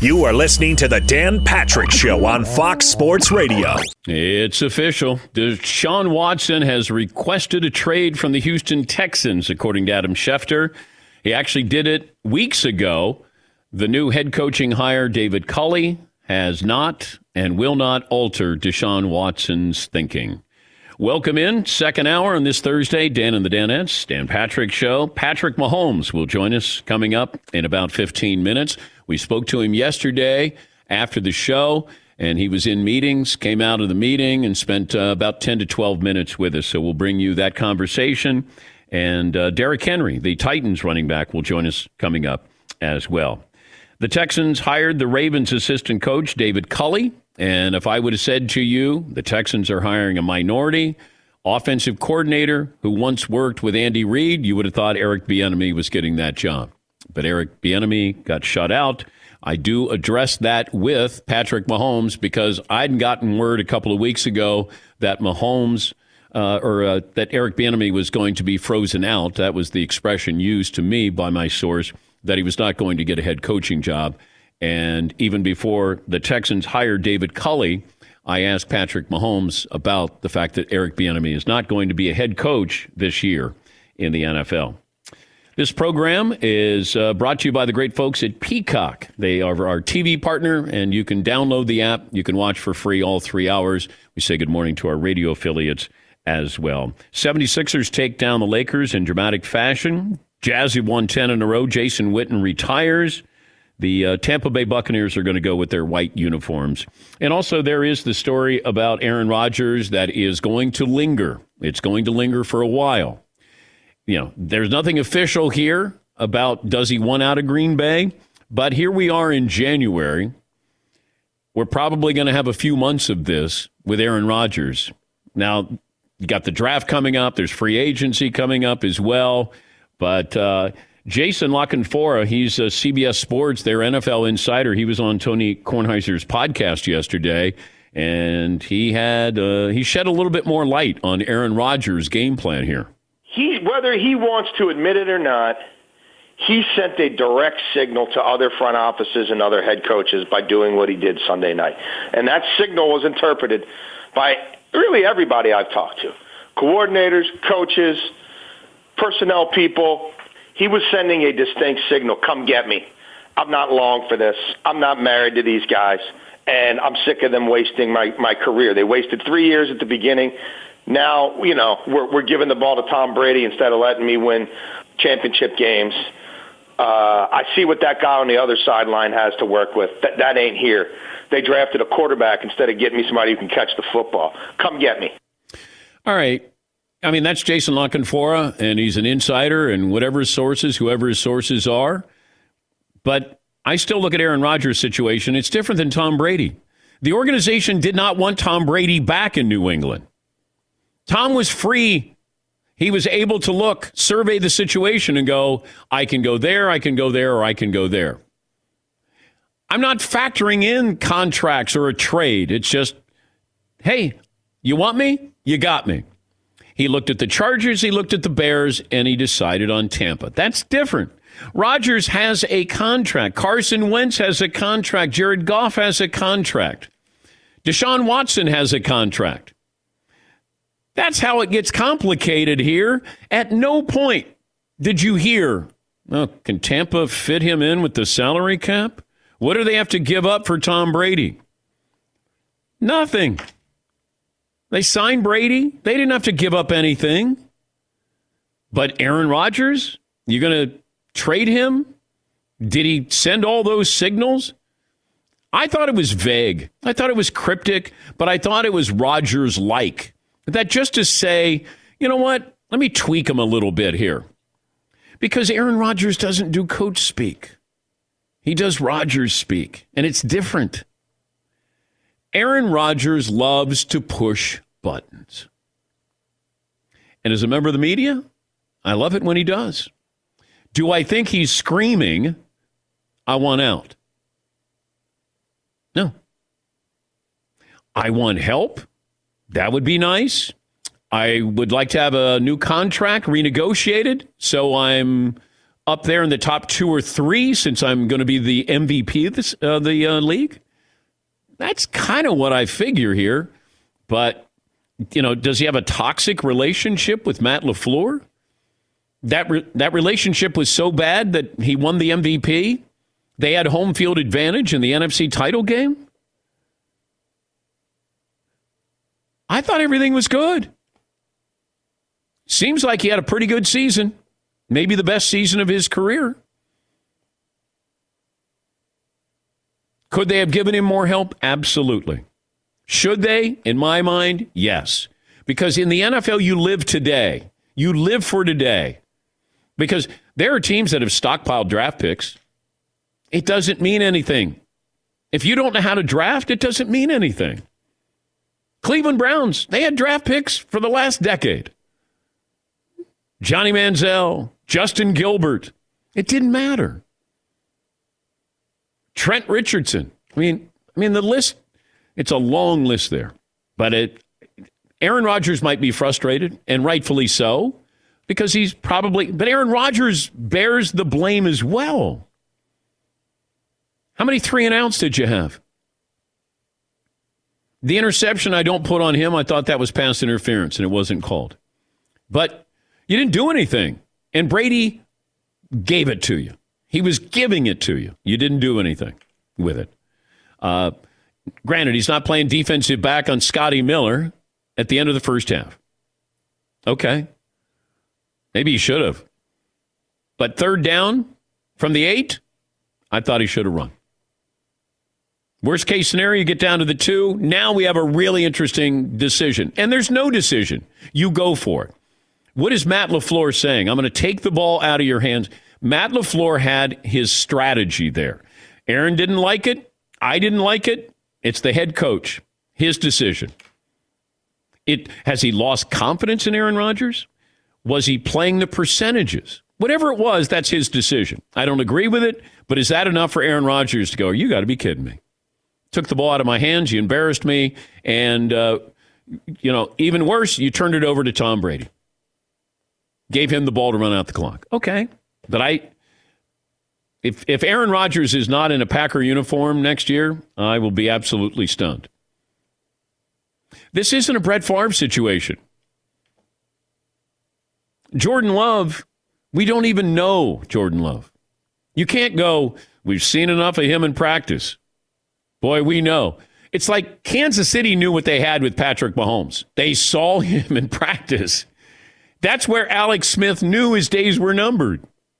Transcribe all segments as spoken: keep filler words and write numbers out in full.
You are listening to the Dan Patrick Show on Fox Sports Radio. It's official. Deshaun Watson has requested a trade from the Houston Texans, according to Adam Schefter. He actually did it weeks ago. The new head coaching hire, David Culley, has not and will not alter Deshaun Watson's thinking. Welcome in, second hour on this Thursday, Dan and the Danettes, Dan Patrick Show. Patrick Mahomes will join us coming up in about fifteen minutes. We spoke to him yesterday after the show, and he was in meetings, came out of the meeting, and spent uh, about ten to twelve minutes with us. So we'll bring you that conversation. And uh, Derrick Henry, the Titans running back, will join us coming up as well. The Texans hired the Ravens assistant coach, David Culley. And if I would have said to you, the Texans are hiring a minority offensive coordinator who once worked with Andy Reid, you would have thought Eric Bieniemy was getting that job. But Eric Bieniemy got shut out. I do address that with Patrick Mahomes because I'd gotten word a couple of weeks ago that Mahomes uh, or uh, that Eric Bieniemy was going to be frozen out. That was the expression used to me by my source, that he was not going to get a head coaching job. And even before the Texans hired David Culley, I asked Patrick Mahomes about the fact that Eric Bieniemy is not going to be a head coach this year in the N F L. This program is uh, brought to you by the great folks at Peacock. They are our T V partner, and you can download the app. You can watch for free all three hours. We say good morning to our radio affiliates as well. seventy-sixers take down the Lakers in dramatic fashion. Jazz have won ten in a row. Jason Witten retires. The uh, Tampa Bay Buccaneers are going to go with their white uniforms. And also there is the story about Aaron Rodgers that is going to linger. It's going to linger for a while. You know, there's nothing official here about does he want out of Green Bay, but here we are in January. We're probably going to have a few months of this with Aaron Rodgers. Now, you got the draft coming up. There's free agency coming up as well. But uh, Jason La Canfora, he's a C B S Sports, their N F L insider. He was on Tony Kornheiser's podcast yesterday, and he had uh, he shed a little bit more light on Aaron Rodgers' game plan here. He, whether he wants to admit it or not, he sent a direct signal to other front offices and other head coaches by doing what he did Sunday night. And that signal was interpreted by really everybody I've talked to, coordinators, coaches, personnel people. He was sending a distinct signal, come get me. I'm not long for this. I'm not married to these guys, and I'm sick of them wasting my, my career. They wasted three years at the beginning. Now, you know, we're, we're giving the ball to Tom Brady instead of letting me win championship games. Uh, I see what that guy on the other sideline has to work with. That, that ain't here. They drafted a quarterback instead of getting me somebody who can catch the football. Come get me. All right. I mean, that's Jason La Canfora, and he's an insider, and whatever his sources, whoever his sources are. But I still look at Aaron Rodgers' situation. It's different than Tom Brady. The organization did not want Tom Brady back in New England. Tom was free. He was able to look, survey the situation, and go, I can go there, I can go there, or I can go there. I'm not factoring in contracts or a trade. It's just, hey, you want me? You got me. He looked at the Chargers, he looked at the Bears, and he decided on Tampa. That's different. Rodgers has a contract. Carson Wentz has a contract. Jared Goff has a contract. Deshaun Watson has a contract. That's how it gets complicated here. At no point did you hear, oh, can Tampa fit him in with the salary cap? What do they have to give up for Tom Brady? Nothing. They signed Brady. They didn't have to give up anything. But Aaron Rodgers, you're going to trade him? Did he send all those signals? I thought it was vague. I thought it was cryptic, but I thought it was Rodgers-like. That just to say, you know what? Let me tweak him a little bit here. Because Aaron Rodgers doesn't do coach speak. He does Rodgers speak, and it's different. Aaron Rodgers loves to push buttons. And as a member of the media, I love it when he does. Do I think he's screaming, I want out? No. I want help. That would be nice. I would like to have a new contract renegotiated so I'm up there in the top two or three since I'm going to be the M V P of this, uh, the uh, league. That's kind of what I figure here. But, you know, does he have a toxic relationship with Matt LaFleur? That re- that relationship was so bad that he won the M V P. They had home field advantage in the N F C title game. I thought everything was good. Seems like he had a pretty good season. Maybe the best season of his career. Could they have given him more help? Absolutely. Should they? In my mind, yes. Because in the N F L, you live today. You live for today. Because there are teams that have stockpiled draft picks. It doesn't mean anything. If you don't know how to draft, it doesn't mean anything. Cleveland Browns, they had draft picks for the last decade. Johnny Manziel, Justin Gilbert. It didn't matter. Trent Richardson. I mean, I mean the list, it's a long list there. But it, Aaron Rodgers might be frustrated, and rightfully so, because he's probably, but Aaron Rodgers bears the blame as well. How many three and outs did you have? The interception I don't put on him, I thought that was pass interference, and it wasn't called. But you didn't do anything. And Brady gave it to you. He was giving it to you. You didn't do anything with it. Uh, granted, he's not playing defensive back on Scotty Miller at the end of the first half. Okay. Maybe he should have. But third down from the eight, I thought he should have run. Worst case scenario, you get down to the two. Now we have a really interesting decision. And there's no decision. You go for it. What is Matt LaFleur saying? I'm going to take the ball out of your hands. Matt LaFleur had his strategy there. Aaron didn't like it. I didn't like it. It's the head coach. His decision. It has he lost confidence in Aaron Rodgers? Was he playing the percentages? Whatever it was, that's his decision. I don't agree with it, but is that enough for Aaron Rodgers to go, you got to be kidding me? Took the ball out of my hands, you embarrassed me, and, uh, you know, even worse, you turned it over to Tom Brady. Gave him the ball to run out the clock. Okay. But I, if if Aaron Rodgers is not in a Packer uniform next year, I will be absolutely stunned. This isn't a Brett Favre situation. Jordan Love, we don't even know Jordan Love. You can't go, we've seen enough of him in practice. Boy, we know. It's like Kansas City knew what they had with Patrick Mahomes. They saw him in practice. That's where Alex Smith knew his days were numbered.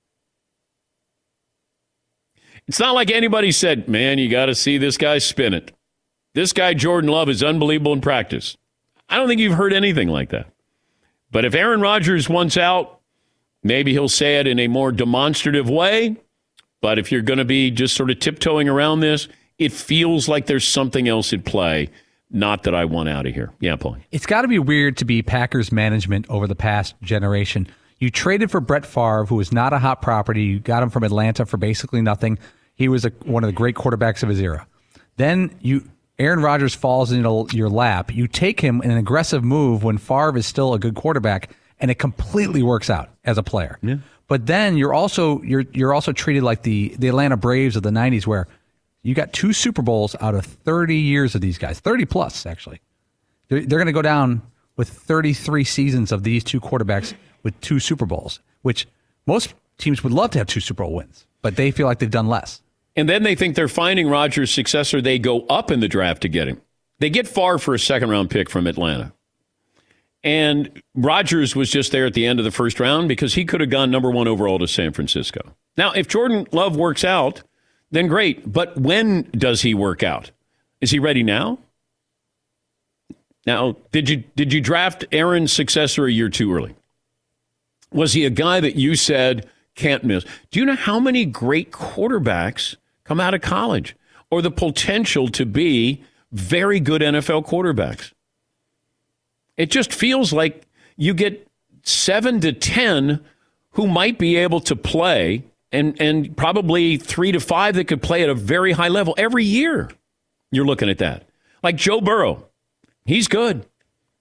It's not like anybody said, man, you got to see this guy spin it. This guy, Jordan Love, is unbelievable in practice. I don't think you've heard anything like that. But if Aaron Rodgers wants out, maybe he'll say it in a more demonstrative way. But if you're going to be just sort of tiptoeing around this, it feels like there's something else at play. Not that I want out of here. Yeah, Paul. It's got to be weird to be Packers management over the past generation. You traded for Brett Favre, who was not a hot property. You got him from Atlanta for basically nothing. He was a, one of the great quarterbacks of his era. Then you, Aaron Rodgers falls into your lap. You take him in an aggressive move when Favre is still a good quarterback, and it completely works out as a player. Yeah. But then you're also you're you're also treated like the the Atlanta Braves of the nineties, where you got two Super Bowls out of thirty years of these guys, thirty plus actually. They're, they're going to go down with thirty-three seasons of these two quarterbacks with two Super Bowls, which most teams would love to have two Super Bowl wins, but they feel like they've done less. And then they think they're finding Rodgers' successor. They go up in the draft to get him. They get Favre for a second-round pick from Atlanta. And Rodgers was just there at the end of the first round because he could have gone number one overall to San Francisco. Now, if Jordan Love works out, then great. But when does he work out? Is he ready now? Now, did you did you draft Aaron's successor a year too early? Was he a guy that you said can't miss? Do you know how many great quarterbacks come out of college or the potential to be very good N F L quarterbacks? It just feels like you get seven to ten who might be able to play and, and probably three to five that could play at a very high level every year. You're looking at that. Like Joe Burrow, he's good.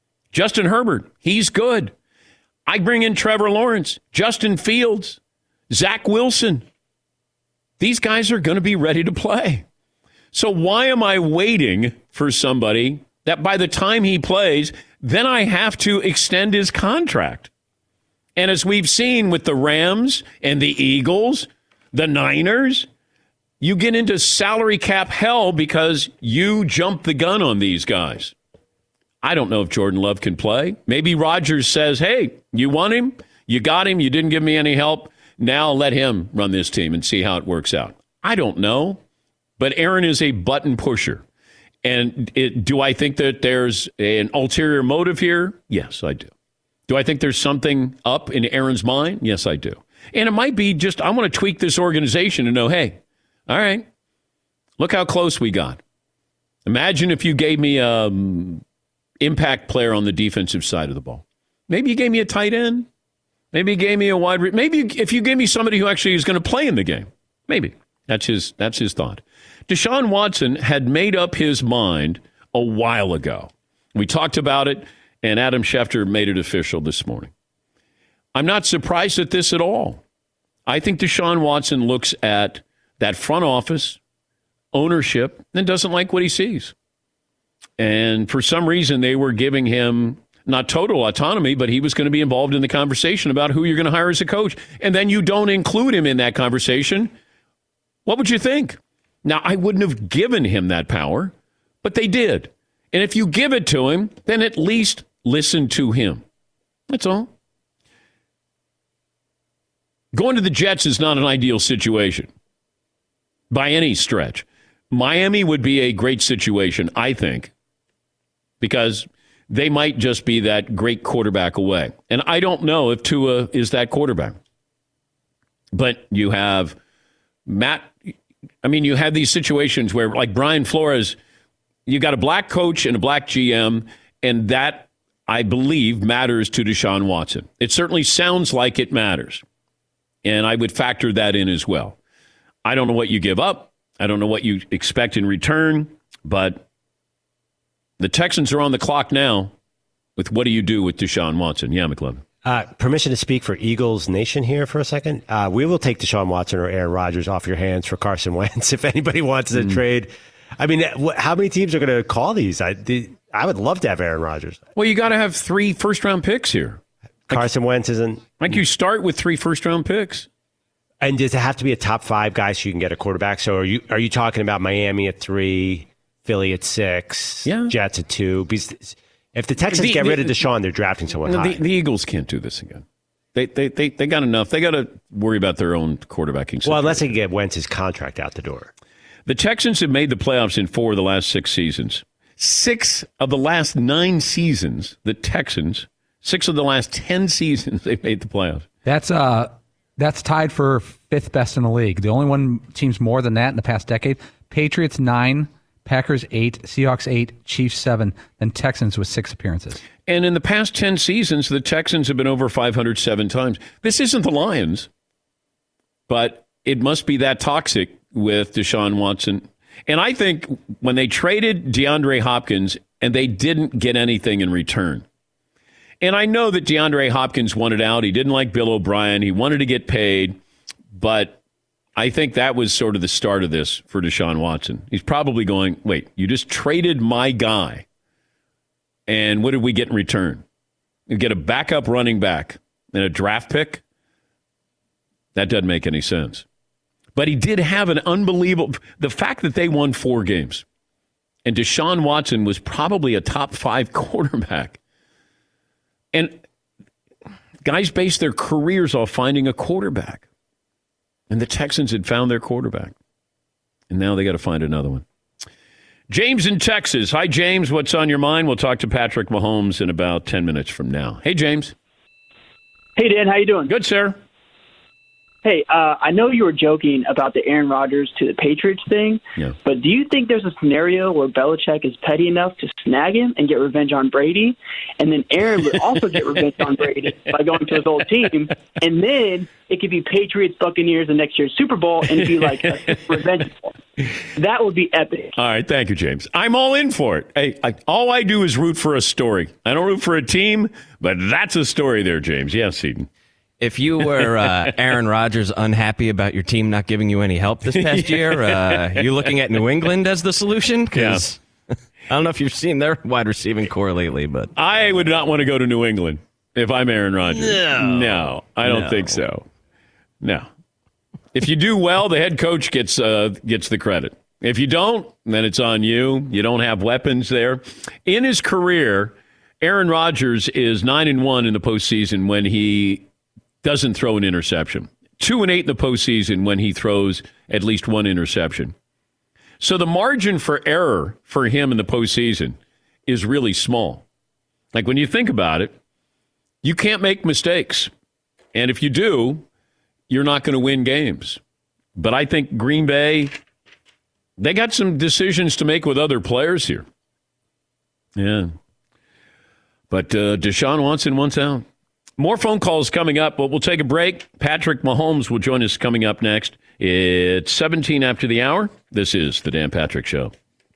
Justin Herbert, he's good. I bring in Trevor Lawrence, Justin Fields, Zach Wilson. These guys are going to be ready to play. So why am I waiting for somebody that by the time he plays, then I have to extend his contract? And as we've seen with the Rams and the Eagles, the Niners, you get into salary cap hell because you jump the gun on these guys. I don't know if Jordan Love can play. Maybe Rodgers says, hey, you want him? You got him. You didn't give me any help. Now let him run this team and see how it works out. I don't know. But Aaron is a button pusher. And it, do I think that there's an ulterior motive here? Yes, I do. Do I think there's something up in Aaron's mind? Yes, I do. And it might be just, I want to tweak this organization and know, hey, all right, look how close we got. Imagine if you gave me an impact player on the defensive side of the ball. Maybe you gave me a tight end. Maybe you gave me a wide. Re- maybe if you gave me somebody who actually is going to play in the game. Maybe. That's his, that's his thought. Deshaun Watson had made up his mind a while ago. We talked about it, and Adam Schefter made it official this morning. I'm not surprised at this at all. I think Deshaun Watson looks at that front office, ownership, and doesn't like what he sees. And for some reason, they were giving him not total autonomy, but he was going to be involved in the conversation about who you're going to hire as a coach. And then you don't include him in that conversation. What would you think? Now, I wouldn't have given him that power, but they did. And if you give it to him, then at least listen to him. That's all. Going to the Jets is not an ideal situation by any stretch. Miami would be a great situation, I think, because they might just be that great quarterback away. And I don't know if Tua is that quarterback. But you have Matt, I mean, you have these situations where, like Brian Flores, you got a black coach and a black G M, and that, I believe, matters to Deshaun Watson. It certainly sounds like it matters. And I would factor that in as well. I don't know what you give up. I don't know what you expect in return, but the Texans are on the clock now with what do you do with Deshaun Watson? Yeah, McLovin. Uh, permission to speak for Eagles Nation here for a second. Uh, we will take Deshaun Watson or Aaron Rodgers off your hands for Carson Wentz if anybody wants to mm. trade. I mean, wh- how many teams are going to call these? I, the, I would love to have Aaron Rodgers. Well, you got to have three first-round picks here. Carson like, Wentz isn't... Like you start with three first-round picks. And does it have to be a top five guy so you can get a quarterback? So are you are you talking about Miami at three, Philly at six, yeah. Jets at two? Because if the Texans the, get the, rid of Deshaun, they're drafting someone the, high. The, the Eagles can't do this again. They they they, they got enough. They got to worry about their own quarterbacking situation. Well, unless they can get Wentz's contract out the door. The Texans have made the playoffs in four of the last six seasons. Six of the last nine seasons, the Texans, six of the last ten seasons, they've made the playoffs. That's uh, that's tied for fifth best in the league. The only one teams more than that in the past decade: Patriots nine, Packers eight, Seahawks eight, Chiefs seven, then Texans with six appearances. And in the past ten seasons, the Texans have been over five hundred seven times. This isn't the Lions, but it must be that toxic with Deshaun Watson. And I think when they traded DeAndre Hopkins and they didn't get anything in return. And I know that DeAndre Hopkins wanted out. He didn't like Bill O'Brien. He wanted to get paid. But I think that was sort of the start of this for Deshaun Watson. He's probably going, wait, you just traded my guy. And what did we get in return? You get a backup running back and a draft pick? That doesn't make any sense. But he did have an unbelievable... The fact that they won four games and Deshaun Watson was probably a top five quarterback. And guys base their careers off finding a quarterback. And the Texans had found their quarterback. And now they got to find another one. James in Texas. Hi, James. What's on your mind? We'll talk to Patrick Mahomes in about ten minutes from now. Hey, James. Hey, Dan. How you doing? Good, sir. Hey, uh, I know you were joking about the Aaron Rodgers to the Patriots thing, yeah. but do you think there's a scenario where Belichick is petty enough to snag him and get revenge on Brady, and then Aaron would also get revenge on Brady by going to his old team, and then it could be Patriots, Buccaneers, the next year's Super Bowl, and it'd be like a revenge ball. That would be epic. All right, thank you, James. I'm all in for it. Hey, I, all I do is root for a story. I don't root for a team, but that's a story there, James. Yes, Eden. If you were uh, Aaron Rodgers unhappy about your team not giving you any help this past year, uh, you looking at New England as the solution? Because yeah. I don't know if you've seen their wide receiving core lately, but I would not want to go to New England if I'm Aaron Rodgers. No, no I don't no. think so. No. If you do well, the head coach gets uh, gets the credit. If you don't, then it's on you. You don't have weapons there. In his career, Aaron Rodgers is nine and one in the postseason when he doesn't throw an interception. Two and eight in the postseason when he throws at least one interception. So the margin for error for him in the postseason is really small. Like when you think about it, you can't make mistakes. And if you do, you're not going to win games. But I think Green Bay, they got some decisions to make with other players here. Yeah. But uh, Deshaun Watson wants out. More phone calls coming up, but we'll take a break. Patrick Mahomes will join us coming up next. It's seventeen after the hour. This is the Dan Patrick Show.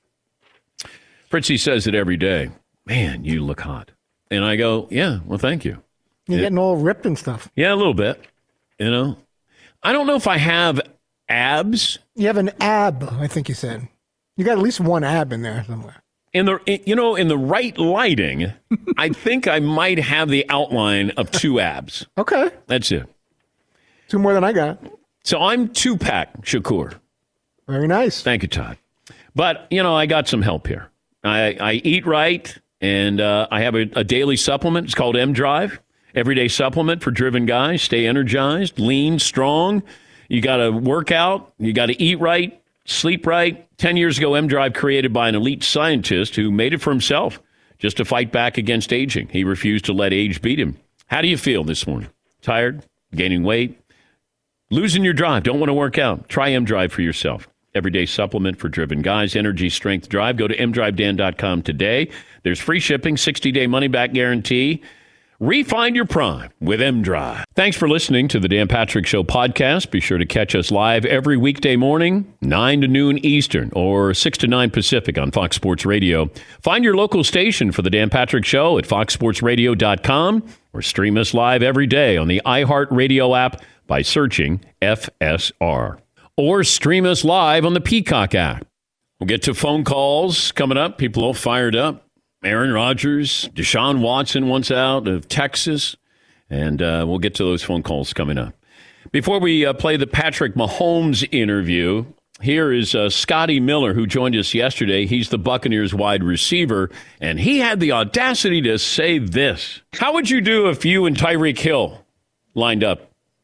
Fritzy says it every day. Man, you look hot. And I go, yeah, well, thank you. You're it, getting all ripped and stuff. Yeah, a little bit. You know, I don't know if I have abs. You have an ab, I think you said. You got at least one ab in there somewhere. In the, you know, in the right lighting, I think I might have the outline of two abs. Okay. That's it. Two more than I got. So I'm two-pack Shakur. Very nice. Thank you, Todd. But, you know, I got some help here. I, I eat right, and uh, I have a, a daily supplement. It's called M Drive. Everyday supplement for driven guys. Stay energized, lean, strong. You got to work out. You got to eat right, sleep right. Ten years ago, M Drive created by an elite scientist who made it for himself just to fight back against aging. He refused to let age beat him. How do you feel this morning? Tired? Gaining weight? Losing your drive? Don't want to work out? Try M Drive for yourself. Everyday supplement for driven guys. Energy, strength, drive. Go to m drive dan dot com today. There's free shipping, sixty-day money-back guarantee. Refine your prime with M Drive. Thanks for listening to the Dan Patrick Show podcast. Be sure to catch us live every weekday morning, nine to noon Eastern or six to nine Pacific on Fox Sports Radio. Find your local station for the Dan Patrick Show at fox sports radio dot com or stream us live every day on the iHeartRadio app by searching F S R. Or stream us live on the Peacock app. We'll get to phone calls coming up. People all fired up. Aaron Rodgers, Deshaun Watson wants out of Texas, and uh, we'll get to those phone calls coming up. Before we uh, play the Patrick Mahomes interview, here is uh, Scotty Miller, who joined us yesterday. He's the Buccaneers wide receiver, and he had the audacity to say this. How would you do if you and Tyreek Hill lined up?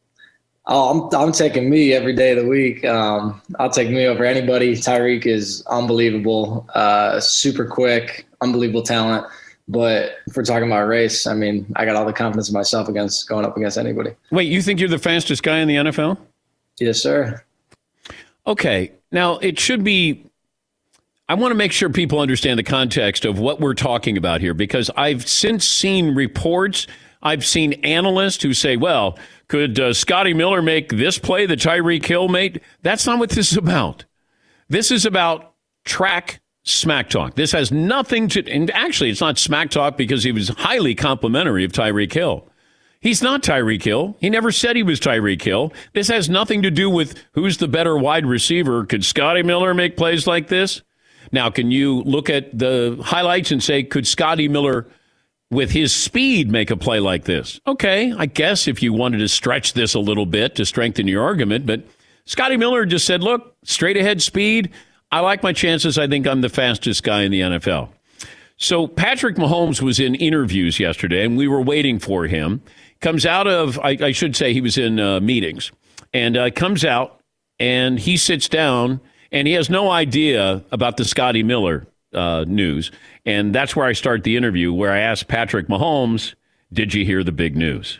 Oh, I'm I'm taking me every day of the week. Um, I'll take me over anybody. Tyreek is unbelievable, uh, super quick, unbelievable talent. But if we're talking about race, I mean, I got all the confidence in myself against going up against anybody. Wait, you think you're the fastest guy in the N F L? Yes, sir. Okay. Now, it should be – I want to make sure people understand the context of what we're talking about here, because I've since seen reports, I've seen analysts who say, well – could uh, Scotty Miller make this play that Tyreek Hill made? That's not what this is about. This is about track smack talk. This has nothing to, and actually it's not smack talk because he was highly complimentary of Tyreek Hill. He's not Tyreek Hill. He never said he was Tyreek Hill. This has nothing to do with who's the better wide receiver. Could Scotty Miller make plays like this? Now, can you look at the highlights and say, could Scotty Miller with his speed make a play like this? Okay, I guess if you wanted to stretch this a little bit to strengthen your argument, but Scotty Miller just said, look, straight ahead speed, I like my chances. I think I'm the fastest guy in the N F L. So Patrick Mahomes was in interviews yesterday, and we were waiting for him. Comes out of, I, I should say he was in uh, meetings, and uh, comes out, and he sits down, and he has no idea about the Scotty Miller uh, news. And that's where I start the interview, where I asked Patrick Mahomes, did you hear the big news?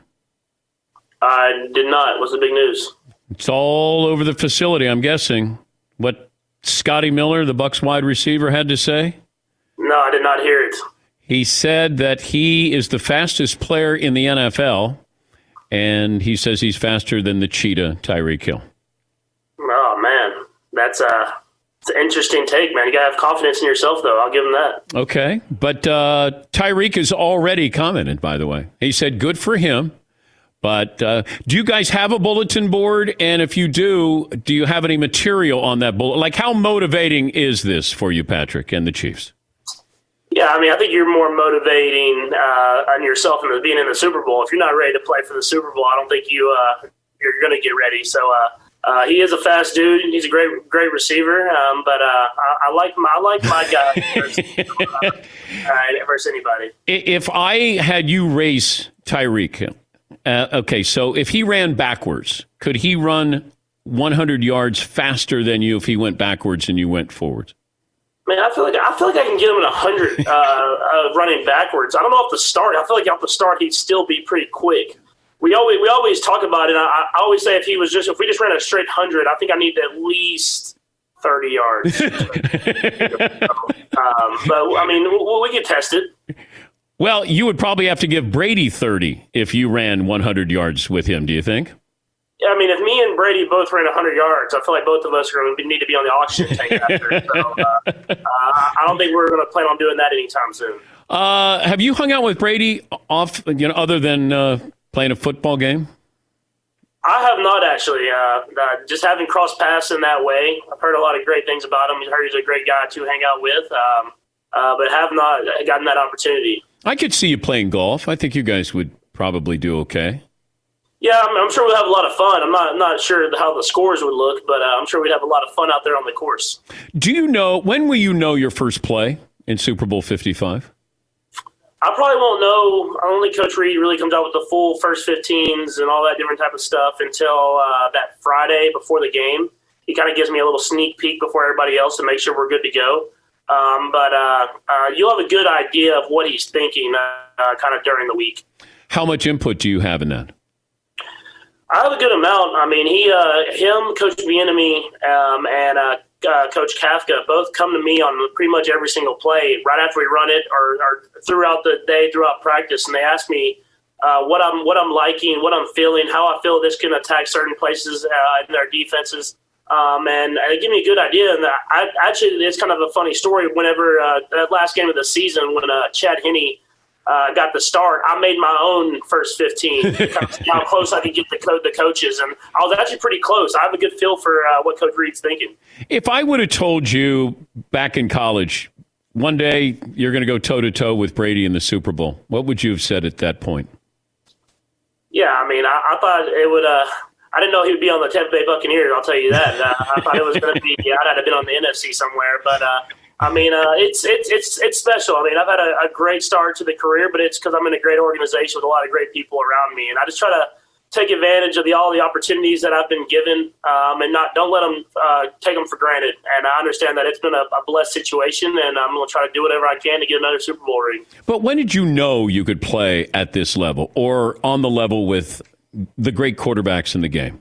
I did not. What's the big news? It's all over the facility, I'm guessing. What Scotty Miller, the Bucs wide receiver, had to say? No, I did not hear it. He said that he is the fastest player in the N F L, and he says he's faster than the cheetah, Tyreek Hill. Oh, man. That's uh, it's an interesting take, man. You got to have confidence in yourself, though. I'll give him that. Okay. But uh, Tyreek has already commented, by the way. He said, good for him, But uh, do you guys have a bulletin board? And if you do, do you have any material on that bulletin? Like, how motivating is this for you, Patrick, and the Chiefs? Yeah, I mean, I think you're more motivating uh, on yourself than being in the Super Bowl. If you're not ready to play for the Super Bowl, I don't think you uh, you're going to get ready. So uh, uh, he is a fast dude. He's a great great receiver. Um, but uh, I, I like my I like my guy versus, uh, versus anybody. If I had you race Tyreek, uh, okay, so if he ran backwards, could he run one hundred yards faster than you if he went backwards and you went forwards? Man, I feel like I feel like I can get him in a hundred uh, uh, running backwards. I don't know if the start. I feel like off the start he'd still be pretty quick. We always we always talk about it. I, I always say if he was just if we just ran a straight hundred, I think I need at least thirty yards. um, but I mean, we, we could test it. Well, you would probably have to give Brady thirty if you ran one hundred yards with him. Do you think? Yeah, I mean, if me and Brady both ran one hundred yards, I feel like both of us are going to need to be on the oxygen tank after. So uh, uh, I don't think we're going to plan on doing that anytime soon. Uh, have you hung out with Brady off, you know, other than uh, playing a football game? I have not actually. Uh, uh, just having crossed paths in that way, I've heard a lot of great things about him. I heard he's a great guy to hang out with, um, uh, but have not gotten that opportunity. I could see you playing golf. I think you guys would probably do okay. Yeah, I'm, I'm sure we'll have a lot of fun. I'm not not sure how the scores would look, but uh, I'm sure we'd have a lot of fun out there on the course. Do you know, when will you know your first play in Super Bowl fifty-five? I probably won't know. Only Coach Reed really comes out with the full first fifteens and all that different type of stuff until uh, that Friday before the game. He kind of gives me a little sneak peek before everybody else to make sure we're good to go. Um, but uh, uh, you'll have a good idea of what he's thinking uh, uh, kind of during the week. How much input do you have in that? I have a good amount. I mean, he, uh, him, Coach Bieniemy, um, and uh, uh, Coach Kafka both come to me on pretty much every single play right after we run it, or, or throughout the day, throughout practice, and they ask me uh, what I'm what I'm liking, what I'm feeling, how I feel this can attack certain places uh, in their defenses, um, and they give me a good idea. And I, actually, it's kind of a funny story. Whenever uh, that last game of the season, when uh, Chad Henne Uh, got the start, I made my own first fifteen, kind of see how close I could get the, co- the coaches, and I was actually pretty close. I have a good feel for uh, what Coach Reed's thinking. If I would have told you back in college, one day you're going to go toe-to-toe with Brady in the Super Bowl, what would you have said at that point? Yeah, I mean, I, I thought it would uh, – I didn't know he would be on the Tampa Bay Buccaneers, I'll tell you that. Uh, I thought it was going to be – I'd have been on the N F C somewhere, but uh, – I mean, uh, it's it's it's it's special. I mean, I've had a, a great start to the career, but it's because I'm in a great organization with a lot of great people around me, and I just try to take advantage of the all the opportunities that I've been given, um, and not don't let them uh, take them for granted. And I understand that it's been a, a blessed situation, and I'm going to try to do whatever I can to get another Super Bowl ring. But when did you know you could play at this level, or on the level with the great quarterbacks in the game?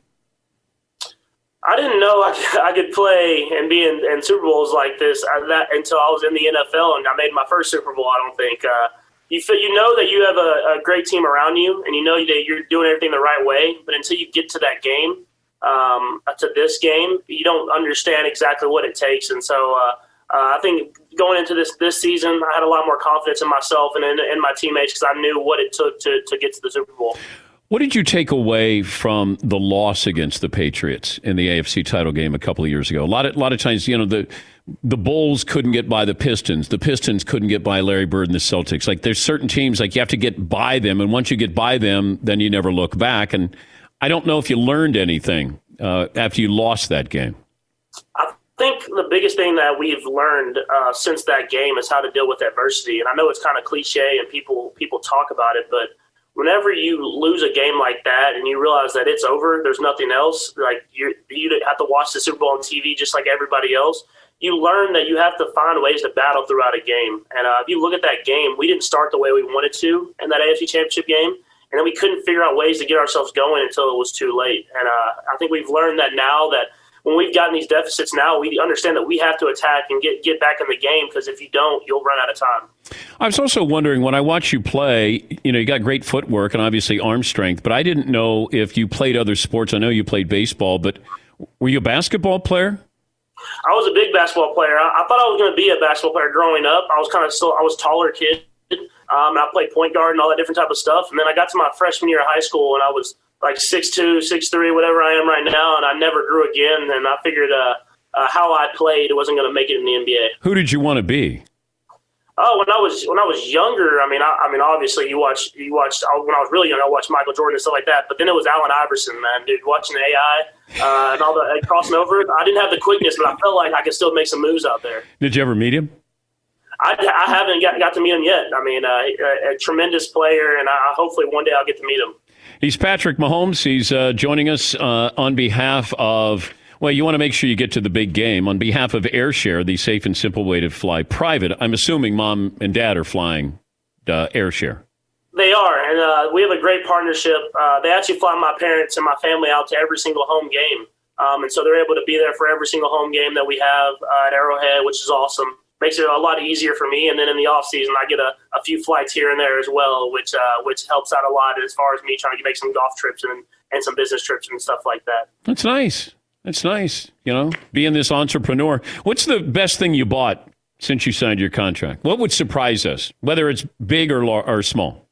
I didn't know I could, I could play and be in, in Super Bowls like this uh, that, until I was in the N F L and I made my first Super Bowl. I don't think uh, you feel, you know that you have a, a great team around you, and you know that you're doing everything the right way. But until you get to that game, um, to this game, you don't understand exactly what it takes. And so uh, uh, I think going into this this season, I had a lot more confidence in myself and in, in my teammates because I knew what it took to to get to the Super Bowl. What did you take away from the loss against the Patriots in the A F C title game a couple of years ago? A lot of, a lot of times, you know, the the Bulls couldn't get by the Pistons. The Pistons couldn't get by Larry Bird and the Celtics. Like, there's certain teams, like, you have to get by them, and once you get by them, then you never look back. And I don't know if you learned anything uh, after you lost that game. I think the biggest thing that we've learned uh, since that game is how to deal with adversity. And I know it's kind of cliche and people people talk about it, but whenever you lose a game like that and you realize that it's over, there's nothing else, like you you have to watch the Super Bowl on T V just like everybody else, you learn that you have to find ways to battle throughout a game. And uh, if you look at that game, we didn't start the way we wanted to in that A F C Championship game, and then we couldn't figure out ways to get ourselves going until it was too late. And uh, I think we've learned that now that when we've gotten these deficits now, we understand that we have to attack and get, get back in the game, because if you don't, you'll run out of time. I was also wondering, when I watch you play, you know, you got great footwork and obviously arm strength, but I didn't know if you played other sports. I know you played baseball, but were you a basketball player? I was a big basketball player. I, I thought I was going to be a basketball player growing up. I was kind of still, I was a taller kid. Um, and I played point guard and all that different type of stuff. And then I got to my freshman year of high school, and I was like six two, six three, whatever I am right now, and I never grew again. And I figured uh, uh, how I played wasn't going to make it in the N B A. Who did you want to be? Oh, when I was when I was younger, I mean, I, I mean, obviously, you watch you watched when I was really young. I watched Michael Jordan and stuff like that. But then it was Allen Iverson, man, dude. Watching A I uh, and all the uh, crossing over. I didn't have the quickness, but I felt like I could still make some moves out there. Did you ever meet him? I, I haven't got, got to meet him yet. I mean, uh, a, a tremendous player, and I, hopefully one day I'll get to meet him. He's Patrick Mahomes. He's uh, joining us uh, on behalf of. Well, you want to make sure you get to the big game. On behalf of AirShare, the safe and simple way to fly private, I'm assuming mom and dad are flying uh, AirShare. They are, and uh, we have a great partnership. Uh, they actually fly my parents and my family out to every single home game. Um, and so they're able to be there for every single home game that we have uh, at Arrowhead, which is awesome. Makes it a lot easier for me. And then in the off season, I get a, a few flights here and there as well, which uh, which helps out a lot as far as me trying to make some golf trips and, and some business trips and stuff like that. That's nice. That's nice, you know, being this entrepreneur. What's the best thing you bought since you signed your contract? What would surprise us, whether it's big or lar- or small?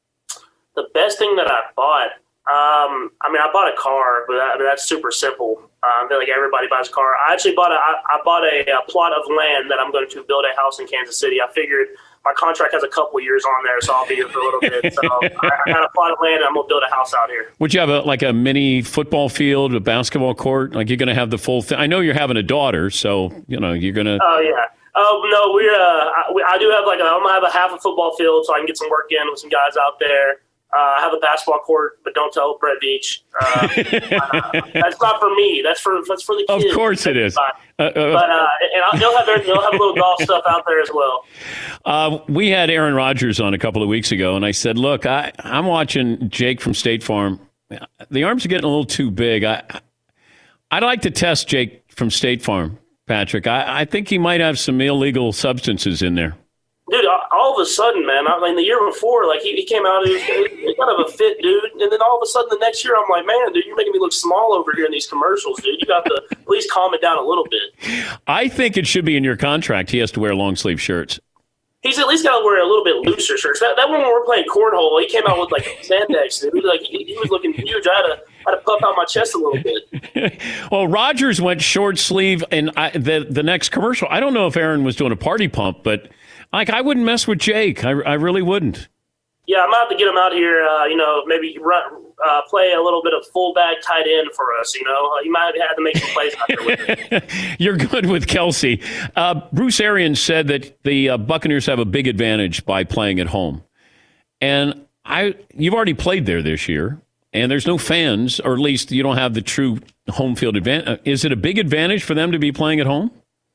The best thing that I bought, um, I mean, I bought a car, but that, I mean, that's super simple. Um, I feel like everybody buys a car. I actually bought a, I, I bought a, a plot of land that I'm going to build a house in Kansas City. I figured my contract has a couple years on there, so I'll be here for a little bit. So I, I got a plot of land, and I'm going to build a house out here. Would you have a, like a mini football field, a basketball court? Like you're going to have the full thing? I know you're having a daughter, so, you know, you're going to. Oh, yeah. Oh, no, we're, uh, I, we, I do have like a, I'm going to have a half a football field so I can get some work in with some guys out there. Uh, I have a basketball court, but don't tell Brett Beach. Uh, uh, that's not for me. That's for that's for the kids. Of course it is. Uh, uh, but uh, and I'll, they'll have their, they'll have a little golf stuff out there as well. Uh, we had Aaron Rodgers on a couple of weeks ago, and I said, "Look, I, I'm watching Jake from State Farm. The arms are getting a little too big. I I'd like to test Jake from State Farm, Patrick. I, I think he might have some illegal substances in there." Dude, all of a sudden, man, I mean, the year before, like, he, he came out, he was, he was kind of a fit dude, and then all of a sudden the next year, I'm like, man, dude, you're making me look small over here in these commercials, dude. You got to at least calm it down a little bit. I think it should be in your contract. He has to wear long-sleeve shirts. He's at least got to wear a little bit looser shirts. That, that one when we were playing cornhole, he came out with, like, Zandex, dude. Like, he, he was looking huge. I had to, I had to puff out my chest a little bit. Well, Rodgers went short sleeve, and I, the, the next commercial, I don't know if Aaron was doing a party pump, but like, I wouldn't mess with Jake. I, I really wouldn't. Yeah, I might have to get him out here, uh, you know, maybe run, uh, play a little bit of fullback tight end for us, you know. Uh, you might have to make some plays out there with him. You're good with Kelsey. Uh, Bruce Arians said that the uh, Buccaneers have a big advantage by playing at home. And I, you've already played there this year, and there's no fans, or at least you don't have the true home field advantage. Is it a big advantage for them to be playing at home?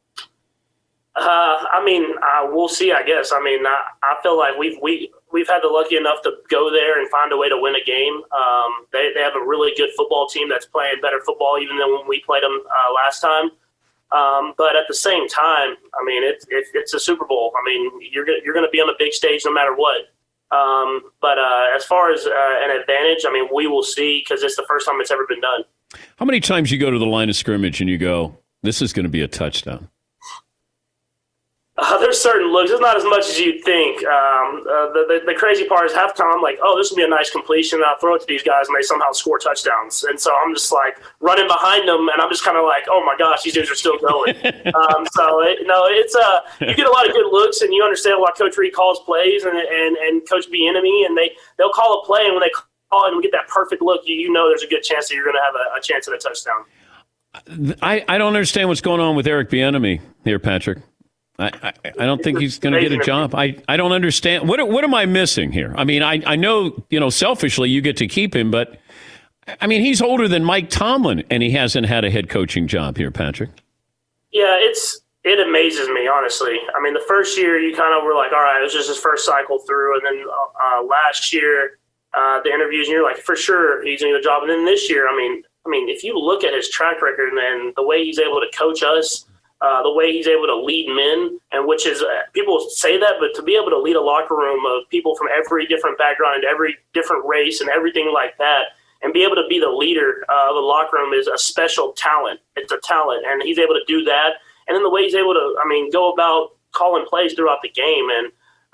Uh, I mean, uh, we'll see, I guess. I mean, I, I feel like we've we, we've had the lucky enough to go there and find a way to win a game. Um, they, they have a really good football team that's playing better football even than when we played them uh, last time. Um, but at the same time, I mean, it, it, it's a Super Bowl. I mean, you're, you're going to be on the big stage no matter what. Um, but uh, as far as uh, an advantage, I mean, we will see because it's the first time it's ever been done. How many times you go to the line of scrimmage and you go, this is going to be a touchdown? Uh, there's certain looks. It's not as much as you'd think. Um, uh, the, the the crazy part is half the time I'm like, oh, this will be a nice completion. And I'll throw it to these guys, and they somehow score touchdowns. And so I'm just like running behind them, and I'm just kind of like, oh my gosh, these dudes are still going. um, so it, no, it's uh, you get a lot of good looks, and you understand why Coach Reed calls plays, and and and Coach Bieniemy, and they they'll call a play, and when they call it and we get that perfect look, you, you know there's a good chance that you're going to have a, a chance at a touchdown. I, I don't understand what's going on with Eric Bieniemy here, Patrick. I, I, I don't think he's going to get a job. I, I don't understand. What what am I missing here? I mean, I, I know, you know, selfishly you get to keep him, but, I mean, he's older than Mike Tomlin, and he hasn't had a head coaching job here, Patrick. Yeah, it's it amazes me, honestly. I mean, the first year you kind of were like, all right, it was just his first cycle through, and then uh, last year uh, the interviews, and you're like, for sure he's going to get a job. And then this year, I mean, I mean, if you look at his track record and the way he's able to coach us, Uh, the way he's able to lead men, and which is uh, people say that, but to be able to lead a locker room of people from every different background and every different race and everything like that, and be able to be the leader uh, of the locker room is a special talent. It's a talent, and he's able to do that. And then the way he's able to, I mean, go about calling plays throughout the game. And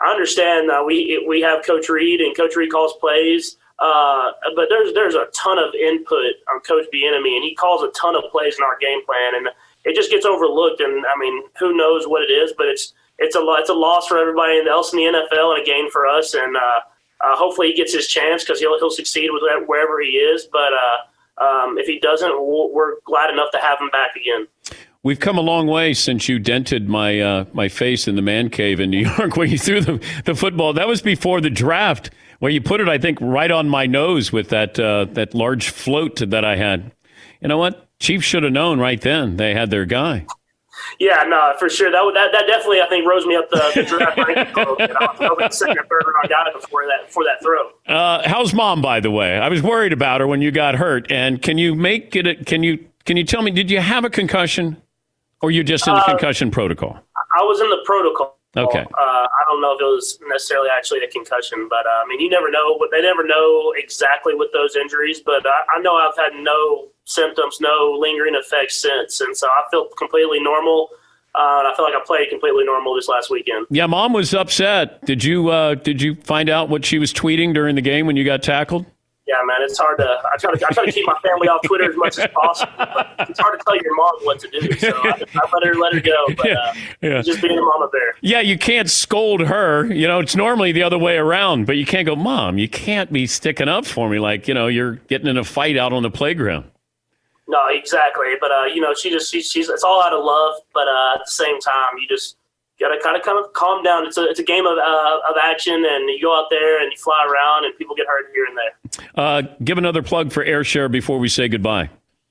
I understand uh, we we have Coach Reed, and Coach Reed calls plays, uh, but there's there's a ton of input on Coach Bieniemy, and he calls a ton of plays in our game plan, and it just gets overlooked. And I mean, who knows what it is, but it's it's a it's a loss for everybody else in the N F L and a gain for us. And uh, uh, hopefully he gets his chance because he'll he'll succeed with that wherever he is. But uh, um, if he doesn't, we'll, we're glad enough to have him back again. We've come a long way since you dented my uh, my face in the man cave in New York where you threw the, the football. That was before the draft, where you put it, I think, right on my nose with that uh, that large float that I had. You know what? Chiefs should have known right then they had their guy. Yeah, no, for sure. That that, that definitely, I think, rose me up the, the draft ranking. I was hoping the second or third round guy before that before that throw. Uh, how's mom, by the way? I was worried about her when you got hurt. And can you make it? Can you can you tell me? Did you have a concussion, or you're just in the uh, concussion protocol? I was in the protocol. Okay. Uh, I don't know if it was necessarily actually a concussion, but uh, I mean, you never know. But they never know exactly with those injuries. But I, I know I've had no symptoms, no lingering effects since, and so I feel completely normal. Uh, and I feel like I played completely normal this last weekend. Yeah, mom was upset. Did you uh, did you find out what she was tweeting during the game when you got tackled? Yeah, man, it's hard to. I try to. I try to keep my family off Twitter as much as possible, but it's hard to tell your mom what to do. So I, I let her let her go. But uh, yeah. Just being a mama bear. Yeah, you can't scold her. You know, it's normally the other way around. But you can't go, Mom. You can't be sticking up for me like you know you're getting in a fight out on the playground. No, exactly. But uh, you know, she just she, she's it's all out of love. But uh, at the same time, you just gotta kind of kind of calm down. It's a it's a game of uh, of action, and you go out there and you fly around, and people get hurt here and there. Uh, give another plug for AirShare before we say goodbye.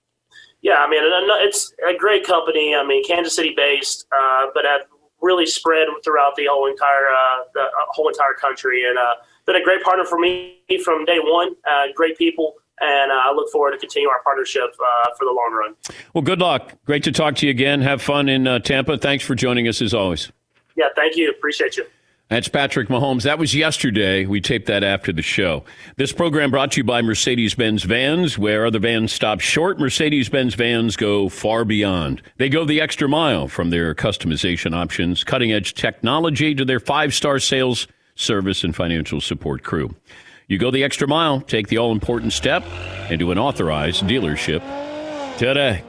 Yeah, I mean, it's a great company. I mean, Kansas City based, uh, but have really spread throughout the whole entire uh, the whole entire country, and uh, been a great partner for me from day one. Uh, great people. And uh, I look forward to continue our partnership uh, for the long run. Well, good luck. Great to talk to you again. Have fun in uh, Tampa. Thanks for joining us as always. Yeah, thank you. Appreciate you. That's Patrick Mahomes. That was yesterday. We taped that after the show. This program brought to you by Mercedes-Benz Vans. Where other vans stop short, Mercedes-Benz Vans go far beyond. They go the extra mile from their customization options, cutting-edge technology to their five-star sales, service, and financial support crew. You go the extra mile, take the all-important step, into an authorized dealership today.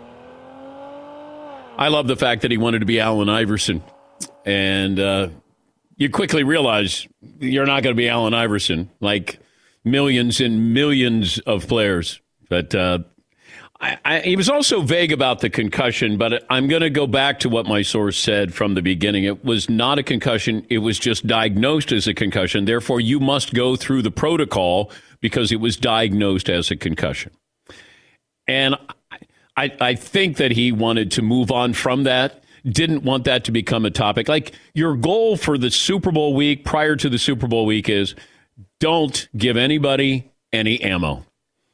I love the fact that he wanted to be Allen Iverson. And uh, you quickly realize you're not going to be Allen Iverson, like millions and millions of players. But uh, I, I, he was also vague about the concussion, but I'm going to go back to what my source said from the beginning. It was not a concussion. It was just diagnosed as a concussion. Therefore, you must go through the protocol because it was diagnosed as a concussion. And I, I think that he wanted to move on from that, didn't want that to become a topic. Like your goal for the Super Bowl week, prior to the Super Bowl week, is don't give anybody any ammo.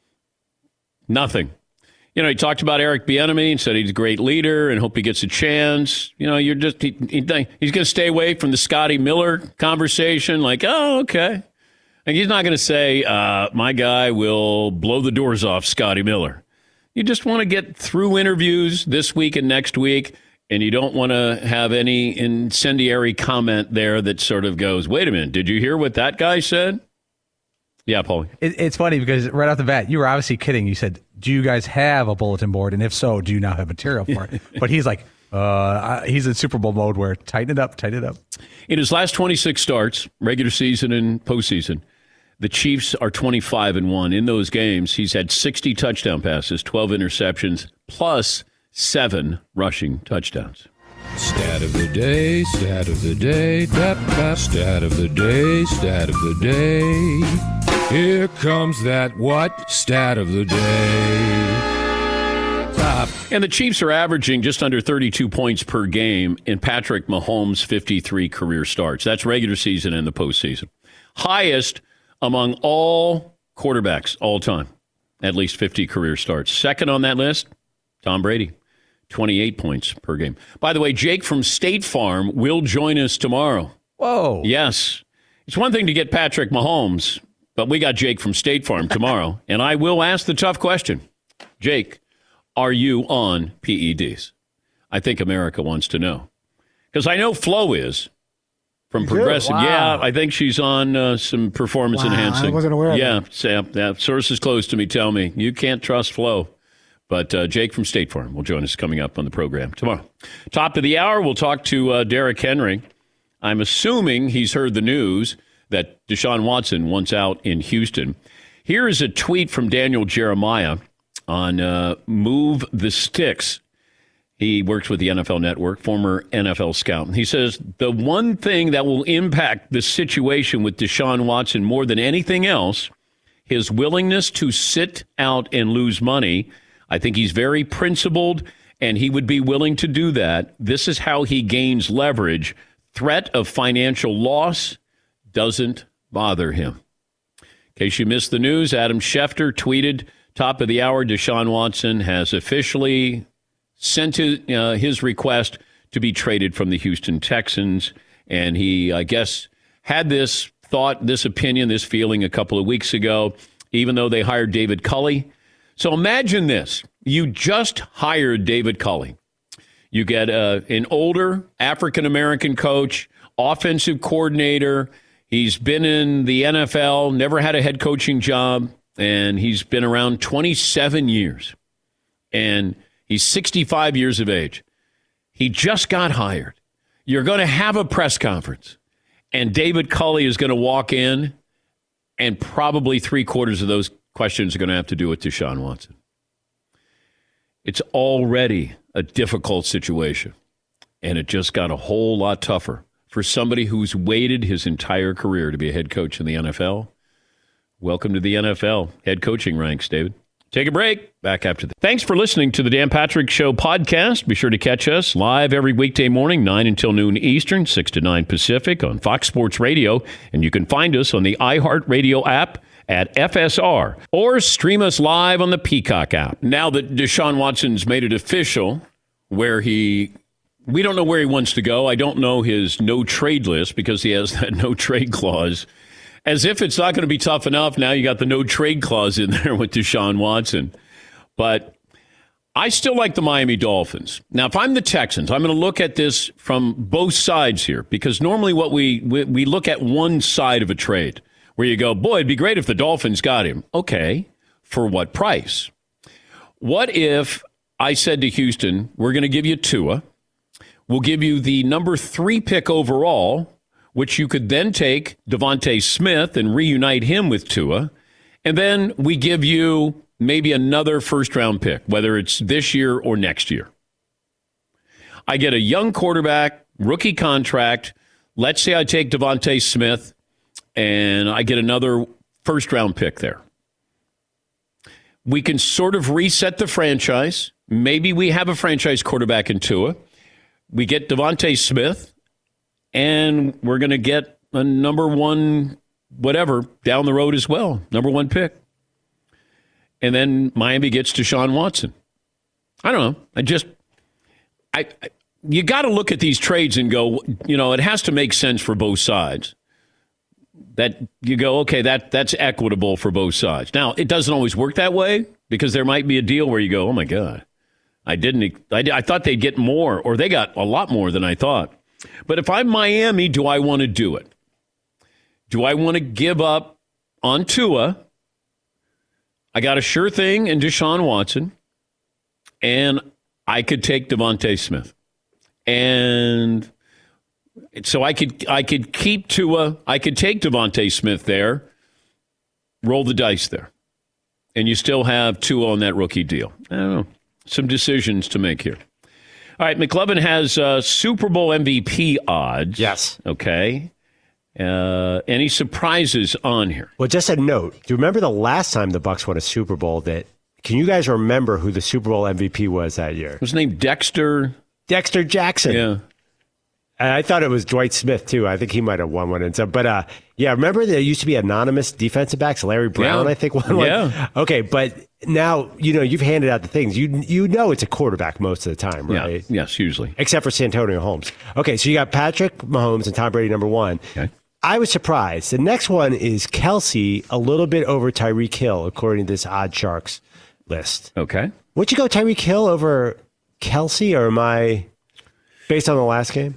Nothing. You know, he talked about Eric Bieniemy and said he's a great leader and hope he gets a chance. You know, you're just he, he, he's going to stay away from the Scotty Miller conversation. Like, oh, okay. And he's not going to say, uh, my guy will blow the doors off Scotty Miller. You just want to get through interviews this week and next week, and you don't want to have any incendiary comment there that sort of goes, wait a minute, did you hear what that guy said? Yeah, Paul. It, it's funny because right off the bat, you were obviously kidding. You said, do you guys have a bulletin board? And if so, do you now have material for it? But he's like, uh, he's in Super Bowl mode where tighten it up, tighten it up. In his last twenty-six starts, regular season and postseason, the Chiefs are twenty-five and one. In those games, he's had sixty touchdown passes, twelve interceptions, plus seven rushing touchdowns. Stat of the day, stat of the day, da, da, stat of the day, stat of the day. Here comes that what? Stat of the day. Top. And the Chiefs are averaging just under thirty-two points per game in Patrick Mahomes' fifty-three career starts. That's regular season and the postseason. Highest among all quarterbacks all time, at least fifty career starts. Second on that list, Tom Brady. twenty-eight points per game. By the way, Jake from State Farm will join us tomorrow. Whoa. Yes. It's one thing to get Patrick Mahomes, but we got Jake from State Farm tomorrow. And I will ask the tough question. Jake, are you on P E Ds? I think America wants to know. Because I know Flo is. From You do? Progressive. Wow. Yeah, I think she's on uh, some performance Wow, I enhancing. wasn't aware of yeah, that. Sam, yeah, sources close to me tell me you can't trust Flo. But uh, Jake from State Farm will join us coming up on the program tomorrow. Top of the hour, we'll talk to uh, Derrick Henry. I'm assuming he's heard the news that Deshaun Watson wants out in Houston. Here is a tweet from Daniel Jeremiah on uh, Move the Sticks. He works with the N F L Network, former N F L scout. He says, the one thing that will impact the situation with Deshaun Watson more than anything else, his willingness to sit out and lose money. I think he's very principled, and he would be willing to do that. This is how he gains leverage. Threat of financial loss doesn't bother him. In case you missed the news, Adam Schefter tweeted, top of the hour, Deshaun Watson has officially sent his, uh, his request to be traded from the Houston Texans. And he, I guess, had this thought, this opinion, this feeling a couple of weeks ago, even though they hired David Culley. So imagine this. You just hired David Culley. You get uh, an older African-American coach, offensive coordinator. He's been in the N F L, never had a head coaching job, and he's been around twenty-seven years. And he's sixty-five years of age. He just got hired. You're going to have a press conference, and David Culley is going to walk in, and probably three quarters of those questions are going to have to do with Deshaun Watson. It's already a difficult situation, and it just got a whole lot tougher for somebody who's waited his entire career to be a head coach in the N F L. Welcome to the N F L head coaching ranks, David. Take a break. Back after this. Thanks for listening to the Dan Patrick Show podcast. Be sure to catch us live every weekday morning, nine until noon Eastern, six to nine Pacific on Fox Sports Radio. And you can find us on the iHeartRadio app at F S R or stream us live on the Peacock app. Now that Deshaun Watson's made it official, where he, we don't know where he wants to go. I don't know his no trade list because he has that no trade clause. As if it's not going to be tough enough, now you got the no trade clause in there with Deshaun Watson. But I still like the Miami Dolphins. Now, if I'm the Texans, I'm going to look at this from both sides here, because normally what we, we we look at one side of a trade where you go, boy, it'd be great if the Dolphins got him. Okay, for what price? What if I said to Houston, we're going to give you Tua. We'll give you the number three pick overall, which you could then take Devontae Smith and reunite him with Tua. And then we give you maybe another first-round pick, whether it's this year or next year. I get a young quarterback, rookie contract. Let's say I take Devontae Smith, and I get another first-round pick there. We can sort of reset the franchise. Maybe we have a franchise quarterback in Tua. We get Devontae Smith, and we're going to get a number one whatever down the road as well, number one pick. And then Miami gets Deshaun Watson. I don't know. I just, I, I you got to look at these trades and go, you know, it has to make sense for both sides. That you go, okay, that that's equitable for both sides. Now, it doesn't always work that way, because there might be a deal where you go, oh my God, I didn't, I, I thought they'd get more, or they got a lot more than I thought. But if I'm Miami, do I want to do it? Do I want to give up on Tua? I got a sure thing in Deshaun Watson, and I could take Devontae Smith. And so I could I could keep Tua. I could take Devontae Smith there, roll the dice there, and you still have Tua on that rookie deal. I don't know. Some decisions to make here. All right, McLovin has uh, Super Bowl M V P odds. Yes. Okay. Uh, any surprises on here? Well, just a note. Do you remember the last time the Bucs won a Super Bowl? That can you guys remember who the Super Bowl M V P was that year? Was his name Dexter? Dexter Jackson. Yeah. And I thought it was Dwight Smith, too. I think he might have won one. And so, but uh, yeah, remember there used to be anonymous defensive backs? Larry Brown, yeah. I think, won one. Yeah. Okay, but now, you know, you've handed out the things. You you know it's a quarterback most of the time, right? Yeah. Yes, usually. Except for Santonio Holmes. Okay, so you got Patrick Mahomes and Tom Brady, number one. Okay. I was surprised. The next one is Kelsey, a little bit over Tyreek Hill, according to this Odd Sharks list. Okay. Would you go Tyreek Hill over Kelsey, or am I based on the last game?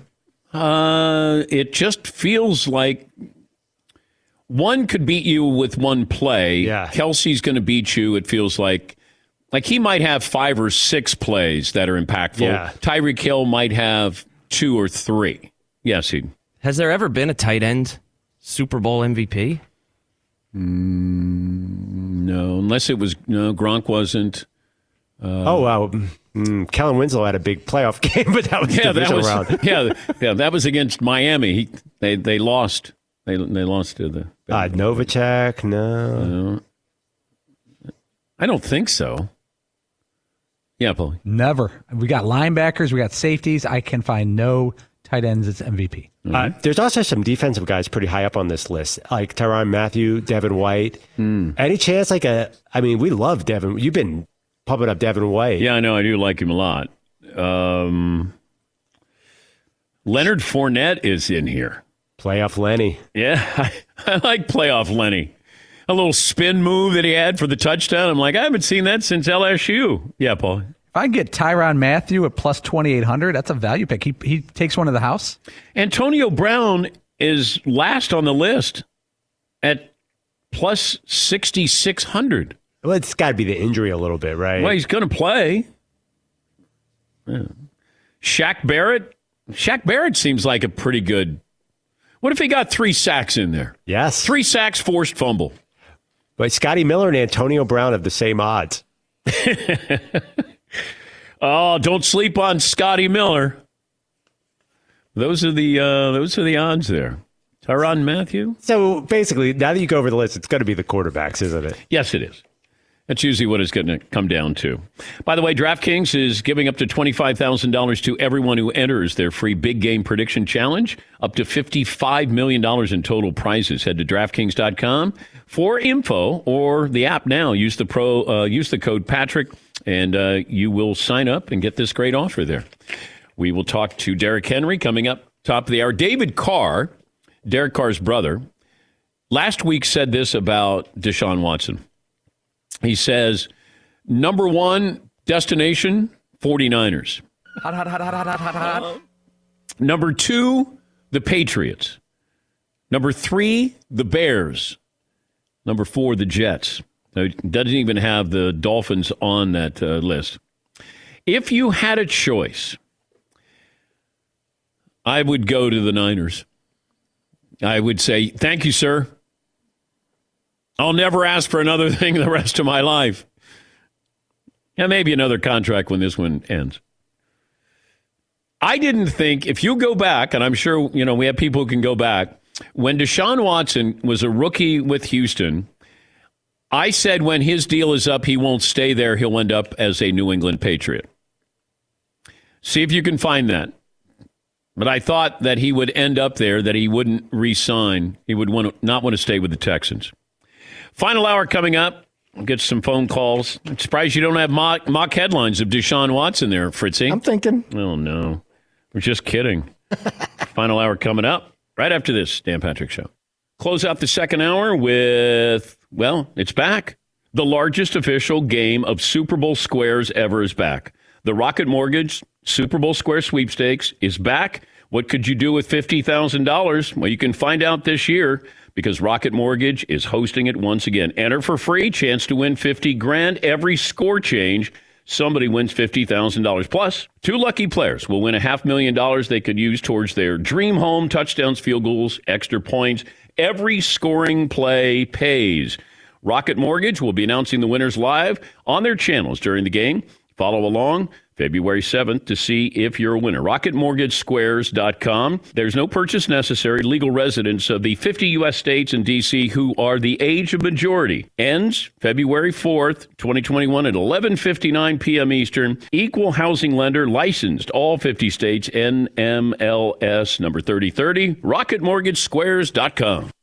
Uh, it just feels like one could beat you with one play. Yeah. Kelsey's going to beat you. It feels like like he might have five or six plays that are impactful. Yeah. Tyreek Hill might have two or three. Yes, he. Has there ever been a tight end Super Bowl M V P? Mm, no, unless it was no Gronk wasn't. Uh, oh wow, mm, Kellen Winslow had a big playoff game, but that was yeah, divisional that was round. yeah, yeah, that was against Miami. He, they they lost. They they lost to the uh, Novacek. No, no, I don't think so. Yeah, Paulie. Never. We got linebackers. We got safeties. I can find no tight ends as M V P. Mm-hmm. Uh, there's also some defensive guys pretty high up on this list, like Tyrann Mathieu, Devin White. Mm. Any chance, like a? I mean, we love Devin. You've been pumping up Devin White. Yeah, I know. I do like him a lot. Um, Leonard Fournette is in here. Playoff Lenny. Yeah, I, I like playoff Lenny. A little spin move that he had for the touchdown. I'm like, I haven't seen that since L S U. Yeah, Paul. If I get Tyrann Mathieu at plus twenty-eight hundred, that's a value pick. He he takes one to the house. Antonio Brown is last on the list at plus sixty-six hundred. Well, it's got to be the injury a little bit, right? Well, he's going to play. Yeah. Shaq Barrett. Shaq Barrett seems like a pretty good. What if he got three sacks in there? Yes. Three sacks, forced fumble. But Scotty Miller and Antonio Brown have the same odds. Oh, don't sleep on Scotty Miller. Those are the uh, those are the odds there. Tyrann Mathieu. So basically, now that you go over the list, it's going to be the quarterbacks, isn't it? Yes, it is. That's usually what it's going to come down to. By the way, DraftKings is giving up to twenty-five thousand dollars to everyone who enters their free big game prediction challenge, up to fifty-five million dollars in total prizes. Head to DraftKings dot com for info or the app now. Use the pro, uh, use the code Patrick, and uh, you will sign up and get this great offer there. We will talk to Derrick Henry coming up top of the hour. David Carr, Derek Carr's brother, last week said this about Deshaun Watson. He says, number one destination, 49ers. Hot, hot, hot, hot, hot, hot, hot, hot. Number two, the Patriots. Number three, the Bears. Number four, the Jets. It doesn't even have the Dolphins on that uh, list. If you had a choice, I would go to the Niners. I would say, thank you, sir. I'll never ask for another thing the rest of my life. And maybe another contract when this one ends. I didn't think, if you go back, and I'm sure, you know, we have people who can go back, when Deshaun Watson was a rookie with Houston, I said when his deal is up, he won't stay there. He'll end up as a New England Patriot. See if you can find that. But I thought that he would end up there, that he wouldn't re-sign. He would want to, not want to stay with the Texans. Final hour coming up. We'll get some phone calls. I'm surprised you don't have mock, mock headlines of Deshaun Watson there, Fritzy. I'm thinking. Oh, no. We're just kidding. Final hour coming up right after this Dan Patrick Show. Close out the second hour with, well, it's back. The largest official game of Super Bowl squares ever is back. The Rocket Mortgage Super Bowl Square Sweepstakes is back. What could you do with fifty thousand dollars? Well, you can find out this year because Rocket Mortgage is hosting it once again. Enter for free, chance to win fifty grand. Every score change, somebody wins fifty thousand dollars. Plus, two lucky players will win a half million dollars they could use towards their dream home, touchdowns, field goals, extra points. Every scoring play pays. Rocket Mortgage will be announcing the winners live on their channels during the game. Follow along February seventh to see if you're a winner. rocket mortgage squares dot com. There's no purchase necessary. Legal residents of the fifty U S states and D C who are the age of majority. Ends February fourth, twenty twenty-one at eleven fifty-nine p.m. Eastern. Equal housing lender licensed all fifty states. N M L S number thirty thirty. rocket mortgage squares dot com.